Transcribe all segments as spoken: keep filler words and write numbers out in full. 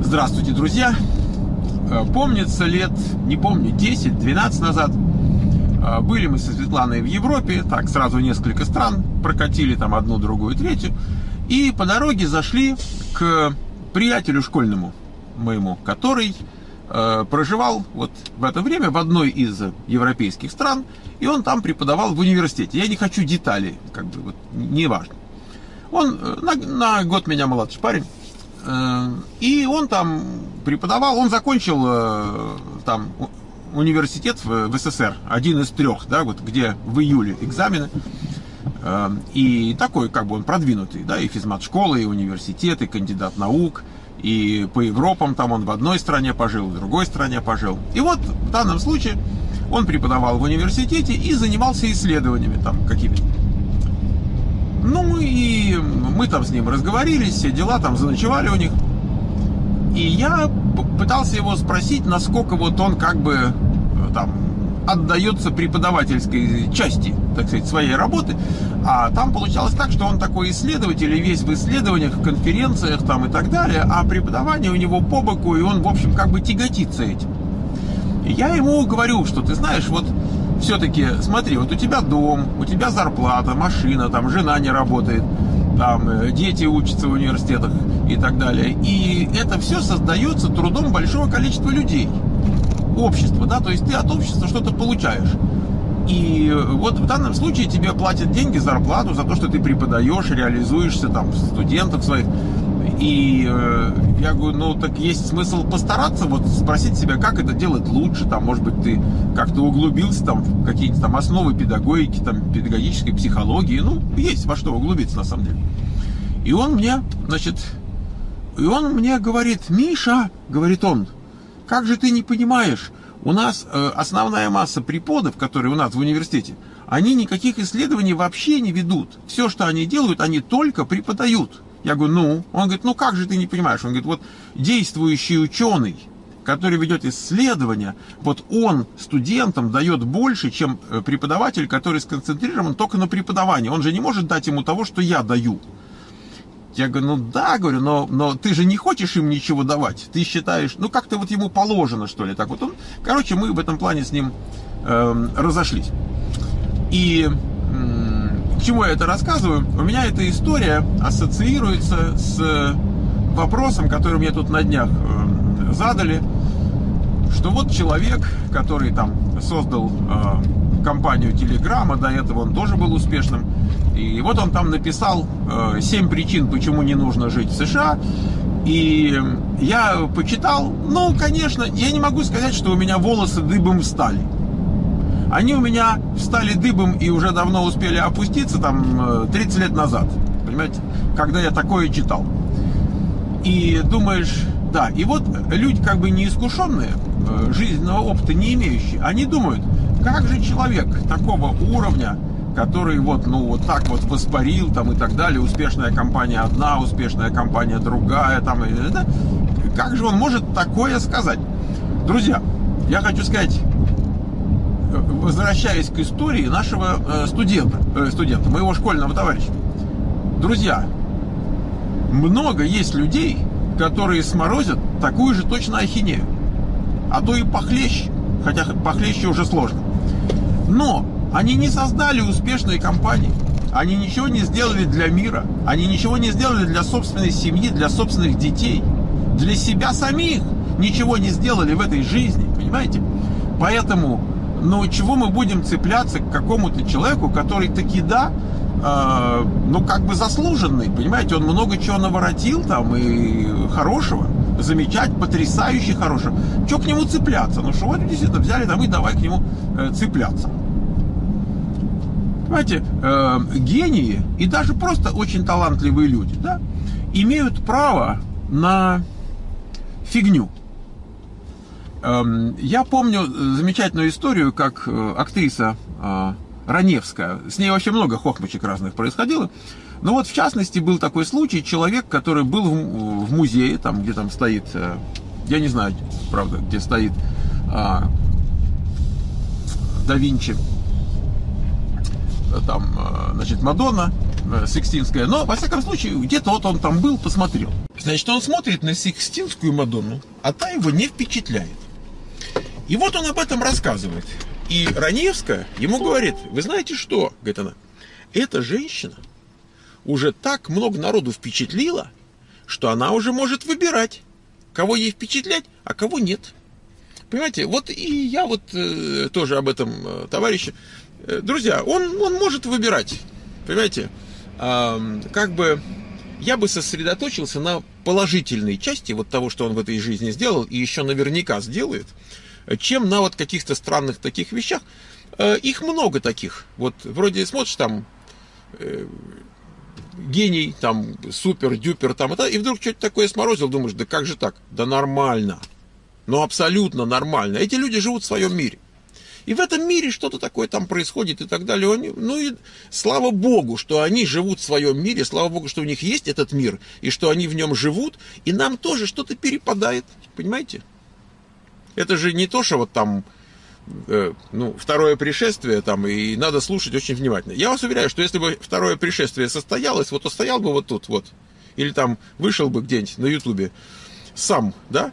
Здравствуйте, друзья! Помнится, лет, не помню, десять-двенадцать назад были мы со Светланой в Европе, так, сразу несколько стран, прокатили там одну, другую, третью, и по дороге зашли к приятелю школьному моему, который э, проживал вот в это время в одной из европейских стран, и он там преподавал в университете. Я не хочу деталей, как бы, вот, не важно. Он на, на год меня младший парень, э, и он там преподавал, он закончил э, там университет в, в СССР, один из трех, да, вот где в июле экзамены, э, и такой, как бы он продвинутый, да, и физмат-школа, и университет, и кандидат наук, и по Европам там он в одной стране пожил, в другой стране пожил. И вот в данном случае он преподавал в университете и занимался исследованиями там какими-то. Ну и мы там с ним разговорились, все дела, там заночевали у них. И я пытался его спросить, насколько вот он как бы там отдается преподавательской части, так сказать, своей работы. А там получалось так, что он такой исследователь, и весь в исследованиях, конференциях там и так далее, а преподавание у него по боку, и он, в общем, как бы тяготится этим. И я ему говорю, что ты знаешь, вот все-таки, смотри, вот у тебя дом, у тебя зарплата, машина, там жена не работает, там дети учатся в университетах и так далее. И это все создается трудом большого количества людей, общества, да, то есть ты от общества что-то получаешь. И вот в данном случае тебе платят деньги, зарплату за то, что ты преподаешь, реализуешься там студентов своих. И э, я говорю, ну так есть смысл постараться, вот спросить себя, как это делать лучше, там, может быть, ты как-то углубился там в какие-то там основы педагогики, там, педагогической психологии, ну, есть во что углубиться на самом деле. И он мне, значит, и он мне говорит, Миша, говорит он, как же ты не понимаешь, у нас э, основная масса преподов, которые у нас в университете, они никаких исследований вообще не ведут. Все, что они делают, они только преподают. Я говорю, ну, он говорит, ну как же ты не понимаешь? Он говорит, вот действующий ученый, который ведет исследования, вот он студентам дает больше, чем преподаватель, который сконцентрирован только на преподавании. Он же не может дать ему того, что я даю. Я говорю, ну да, говорю, но, но ты же не хочешь им ничего давать. Ты считаешь, ну как-то вот ему положено, что ли. Так вот он, короче, мы в этом плане с ним э, разошлись. И... К чему я это рассказываю? У меня эта история ассоциируется с вопросом, который мне тут на днях задали, что вот человек, который там создал э, компанию Telegram, до этого он тоже был успешным, и вот он там написал э, семь причин, почему не нужно жить в США, и я почитал, ну, конечно, я не могу сказать, что у меня волосы дыбом встали. Они у меня встали дыбом и уже давно успели опуститься, там, тридцать лет назад, понимаете, когда я такое читал. И думаешь, да, и вот люди как бы неискушенные, жизненного опыта не имеющие, они думают, как же человек такого уровня, который вот, ну, вот так вот воспарил, там, и так далее, успешная компания одна, успешная компания другая, там, и, да, как же он может такое сказать? Друзья, я хочу сказать... Возвращаясь к истории нашего э, студента, э, студента, моего школьного товарища. Друзья, много есть людей, которые сморозят такую же точно ахинею. А то и похлеще, хотя похлеще уже сложно. Но они не создали успешной компании. Они ничего не сделали для мира. Они ничего не сделали для собственной семьи, для собственных детей. Для себя самих ничего не сделали в этой жизни, понимаете? Поэтому... Но чего мы будем цепляться к какому-то человеку, который таки, да, э, ну, как бы заслуженный, понимаете, он много чего наворотил там и хорошего, замечать, потрясающе хорошего. Чего к нему цепляться? Ну, что вот действительно взяли там и давай к нему э, цепляться. Понимаете, э, гении и даже просто очень талантливые люди, да, имеют право на фигню. Я помню замечательную историю, как актриса Раневская, с ней вообще много хохмочек разных происходило, но вот в частности был такой случай, человек, который был в музее, там где там стоит, я не знаю, правда, где стоит да Винчи, там, значит, Мадонна Сикстинская, но, во всяком случае, где-то вот он там был, посмотрел. Значит, он смотрит на Сикстинскую Мадонну, а та его не впечатляет. И вот он об этом рассказывает. И Раневская ему говорит: вы знаете что, говорит она, эта женщина уже так много народу впечатлила, что она уже может выбирать, кого ей впечатлять, а кого нет. Понимаете, вот и я вот э, тоже об этом э, товарище. Э, друзья, он, он может выбирать. Понимаете, э, как бы я бы сосредоточился на положительной части вот того, что он в этой жизни сделал, и еще наверняка сделает, чем на вот каких-то странных таких вещах. Э, их много таких. Вот вроде смотришь там... Э, гений, там, супер-дюпер, там, и, и вдруг что-то такое сморозил, думаешь, да как же так? Да нормально. Ну, абсолютно нормально. Эти люди живут в своем мире. И в этом мире что-то такое там происходит и так далее. Они, ну, и слава Богу, что они живут в своем мире, слава Богу, что у них есть этот мир, и что они в нем живут, и нам тоже что-то перепадает, понимаете? Это же не то, что вот там... ну, второе пришествие там, и надо слушать очень внимательно. Я вас уверяю, что если бы второе пришествие состоялось, вот он стоял бы вот тут, вот, или там вышел бы где-нибудь на Ютубе сам, да,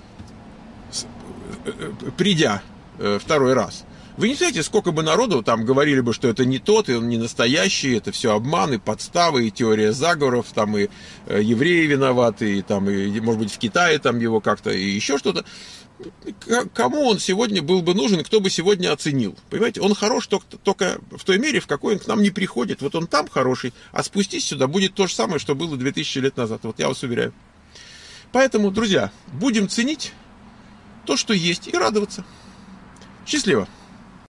придя э, второй раз, вы не знаете, сколько бы народу там говорили бы, что это не тот, и он не настоящий, это все обман, и подставы, и теория заговоров, там, и э, евреи виноваты, и там, и, может быть, в Китае там его как-то, и еще что-то. Кому он сегодня был бы нужен, кто бы сегодня оценил? Понимаете, он хорош только, только в той мере, в какой он к нам не приходит. Вот он там хороший, а спустись сюда будет то же самое, что было две тысячи лет назад. Вот я вас уверяю. Поэтому, друзья, будем ценить то, что есть, и радоваться. Счастливо!